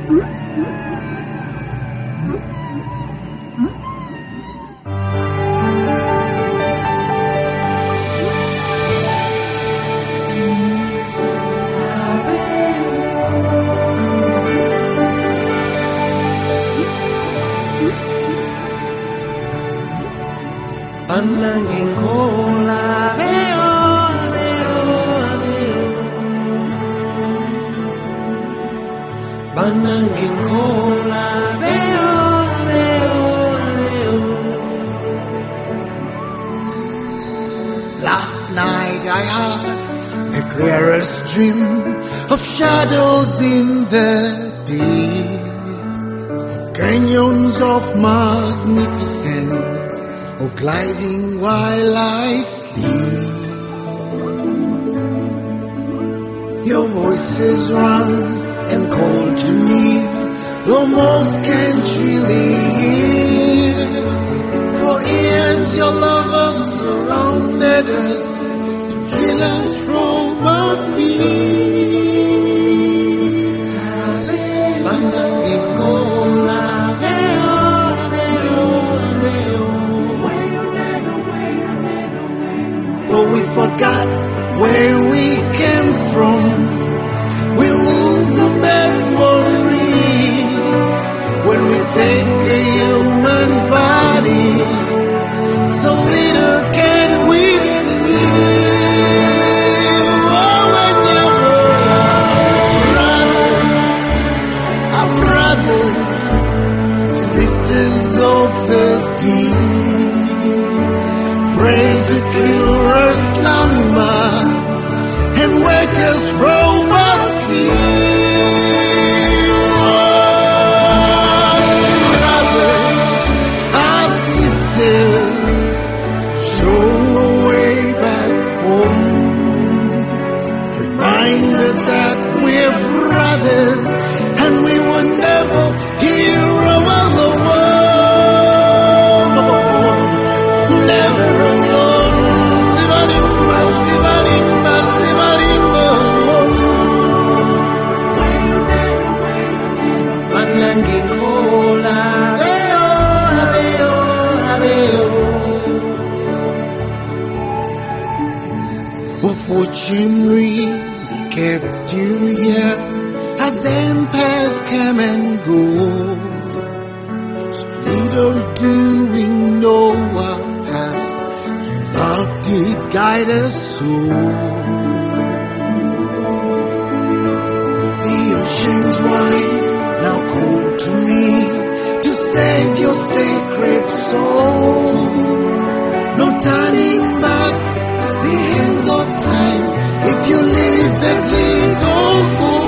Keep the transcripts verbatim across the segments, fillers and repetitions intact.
Panangin kola beo beo beo Panangin kola beo beo beo Last night I had the clearest dream of shadows in the deep, of canyons of magnificence, of gliding while I sleep. Your voices rang and called to me, the most can't really hear. For years your love has surrounded us to heal us from our fear. For we forgot where we came from. We lose a memory when we take a human body. So little can we see. Oh, when you're brother, our brothers, sisters of the deep, pray to cure our slumber and wake us from our sleep. Oh, brother, our sisters, show a way back home. Remind us that we're brothers and we will never hear over the world. Never alone. Sibalimba, sibalimba, sibalimba. Panangin kola beo, beo, beo. But fortune really kept you here as empires come and go. So little do we know our past, your love did guide us so. The ocean's wide, now call to me to save your sacred souls. No turning back, the hands of time. If you leave, that leaves all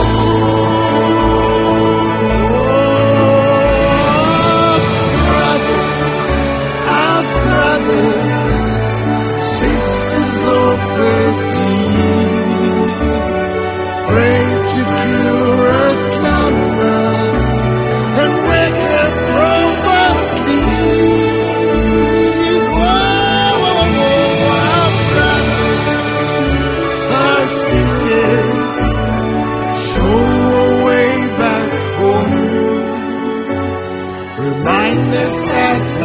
of the deep, pray to cure our slumber and wake us from our sleep. Oh, our brothers, our sisters, show a way back home. Remind us that